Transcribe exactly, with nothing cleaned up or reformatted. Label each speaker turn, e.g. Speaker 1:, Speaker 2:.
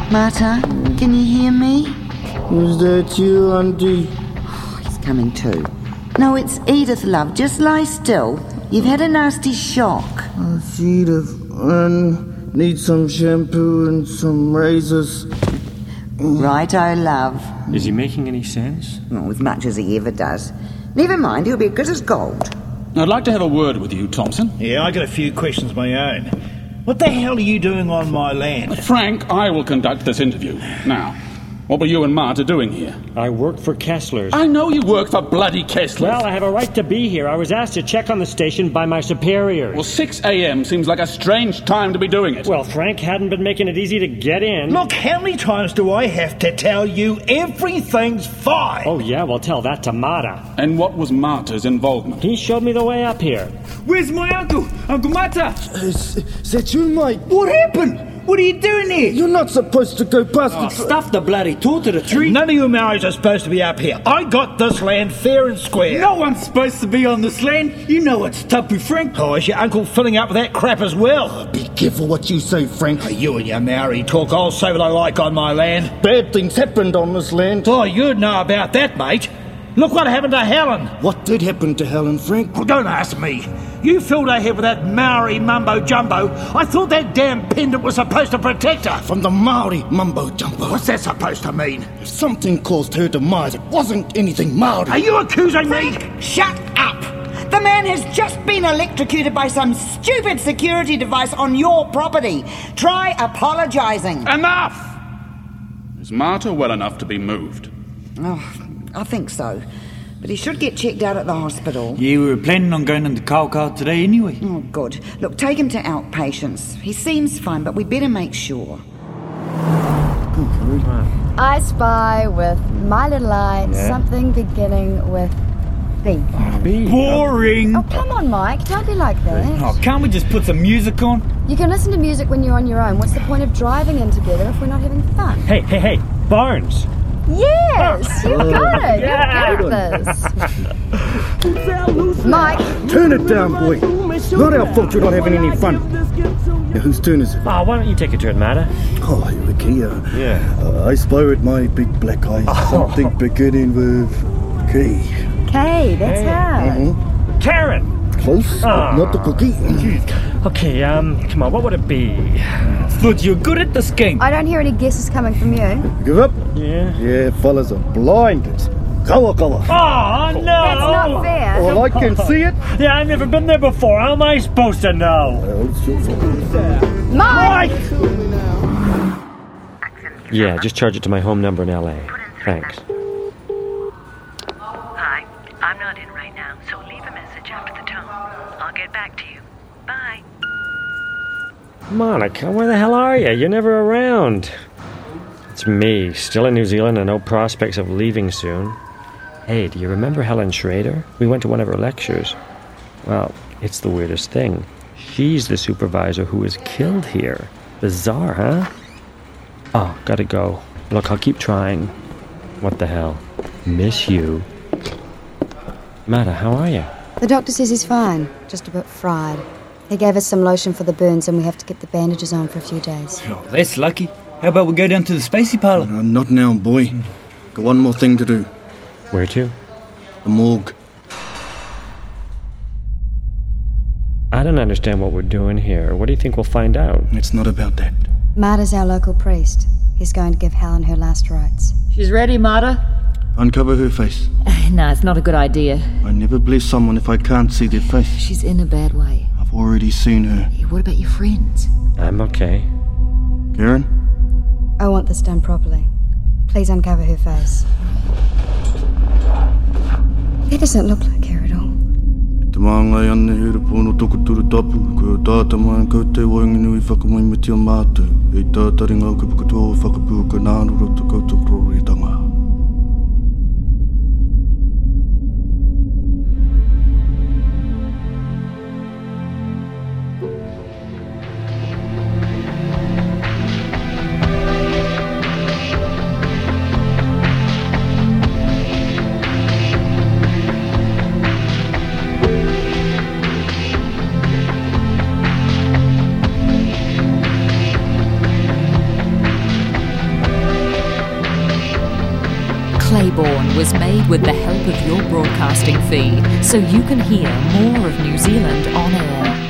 Speaker 1: Marta, can you hear me?
Speaker 2: Is that you, Auntie?
Speaker 1: Oh, he's coming too. No, it's Edith, love. Just lie still. You've had a nasty shock.
Speaker 2: Oh, Edith, um, need some shampoo and some razors.
Speaker 1: Righto, love.
Speaker 3: Is he making any sense?
Speaker 1: Well, as much as he ever does. Never mind, he'll be good as gold.
Speaker 4: I'd like to have a word with you, Thompson.
Speaker 5: Yeah, I got a few questions of my own. What the hell are you doing on my land?
Speaker 4: Frank, I will conduct this interview. Now, what were you and Marta doing here?
Speaker 3: I work for Kessler's.
Speaker 4: I know you work for bloody Kessler's.
Speaker 3: Well, I have a right to be here. I was asked to check on the station by my superiors.
Speaker 4: Well, six a.m. seems like a strange time to be doing it.
Speaker 3: Well, Frank hadn't been making it easy to get in.
Speaker 5: Look, how many times do I have to tell you everything's fine?
Speaker 3: Oh, yeah, well, tell that to Marta.
Speaker 4: And what was Marta's involvement?
Speaker 3: He showed me the way up here.
Speaker 6: Where's my uncle? Uncle Marta?
Speaker 2: Is, is that you, mate?
Speaker 6: What happened? What are you doing here?
Speaker 2: You're not supposed to go past
Speaker 6: Oh,
Speaker 2: the...
Speaker 6: stuff the bloody tool to the tree.
Speaker 5: None of you Maoris are supposed to be up here. I got this land fair and square.
Speaker 6: No one's supposed to be on this land. You know it's Tapu Frank.
Speaker 5: Oh, is your uncle filling up with that crap as well?
Speaker 2: Be careful what you say, Frank.
Speaker 5: Oh, you and your Maori talk. I'll say what I like on my land.
Speaker 2: Bad things happened on this land.
Speaker 5: Oh, you'd know about that, mate. Look what happened to Helen.
Speaker 2: What did happen to Helen, Frank?
Speaker 5: Well, don't ask me. You filled her head with that Maori mumbo-jumbo. I thought that damn pendant was supposed to protect her.
Speaker 2: From the Maori mumbo-jumbo.
Speaker 5: What's that supposed to mean?
Speaker 2: If something caused her demise, it wasn't anything Maori.
Speaker 5: Are you accusing me?
Speaker 1: Shut up! The man has just been electrocuted by some stupid security device on your property. Try apologising.
Speaker 4: Enough! Is Marta well enough to be moved?
Speaker 1: Oh, I think so. But he should get checked out at the hospital.
Speaker 6: Yeah, we were planning on going into Kaukau today anyway.
Speaker 1: Oh, good. Look, take him to outpatients. He seems fine, but we better make sure.
Speaker 7: I spy with my little eye
Speaker 3: Yeah.
Speaker 7: something beginning with B.
Speaker 3: B.
Speaker 6: Boring.
Speaker 7: Oh, come on, Mike. Don't be like that.
Speaker 6: Oh, can't we just put some music on?
Speaker 7: You can listen to music when you're on your own. What's the point of driving in together if we're not having fun?
Speaker 3: Hey, hey, hey, Barnes.
Speaker 7: Yes! You got it!
Speaker 3: Yeah.
Speaker 7: You're good at this. Mike!
Speaker 2: Turn it down, boy. Not our fault you're not having any fun. Now, whose turn is it?
Speaker 3: Oh, why don't you take a turn, Marta?
Speaker 2: Oh, Ricky, uh,
Speaker 3: Yeah.
Speaker 2: uh, I spy with my big black eyes. Something beginning with K.
Speaker 7: Kay, that's her.
Speaker 2: Mm-hmm.
Speaker 3: Karen!
Speaker 2: Close,
Speaker 3: Ah.
Speaker 2: but not the cookie.
Speaker 3: Okay, um, come on, what would it be?
Speaker 6: Thought you were good at this game.
Speaker 7: I don't hear any guesses coming from you.
Speaker 2: Give up?
Speaker 3: Yeah.
Speaker 2: Yeah, fellas are blind. It's kawa kawa.
Speaker 3: Oh, no!
Speaker 7: That's not fair.
Speaker 2: Well, I can see it.
Speaker 3: Yeah, I've never been there before. How am I supposed to know?
Speaker 2: Well, it's your fault.
Speaker 7: Mike!
Speaker 3: Yeah, just charge it to my home number in L A. Thanks.
Speaker 8: Hi, I'm not in right now, so leave a message after the tone. I'll get back to you. Bye.
Speaker 3: Monica, where the hell are you? You're never around. It's me, still in New Zealand and no prospects of leaving soon. Hey, do you remember Helen Schrader? We went to one of her lectures. Well, it's the weirdest thing. She's the supervisor who was killed here. Bizarre, huh? Oh, gotta go. Look, I'll keep trying. What the hell? Miss you. Marta, how are you?
Speaker 7: The doctor says he's fine, just a bit fried. He gave us some lotion for the burns and we have to get the bandages on for a few days.
Speaker 6: Oh, that's lucky. How about we go down to the spacey parlour?
Speaker 2: Uh, not now, boy. Got one more thing to do.
Speaker 3: Where to?
Speaker 2: The morgue.
Speaker 3: I don't understand what we're doing here. What do you think we'll find out?
Speaker 2: It's not about that.
Speaker 7: Marta's our local priest. He's going to give Helen her last rites.
Speaker 9: She's ready, Marta?
Speaker 2: Uncover her face.
Speaker 9: No, it's not a good idea.
Speaker 2: I never bless someone if I can't see their face.
Speaker 9: She's in a bad way.
Speaker 2: I've already seen her.
Speaker 9: Hey, what about your friends?
Speaker 3: I'm okay.
Speaker 2: Karen?
Speaker 7: I want this done properly. Please uncover her face. That doesn't look like her at all.
Speaker 2: Te maangai ane he re pono toku turu tapu. Ko tāta mai ko te wainga nui whakamaimiti o mātou. E tātari ngau ka pukatua whakapu ka nāru roto koutou kroritanga.
Speaker 9: was made with the help of your broadcasting feed, so you can hear more of New Zealand on air.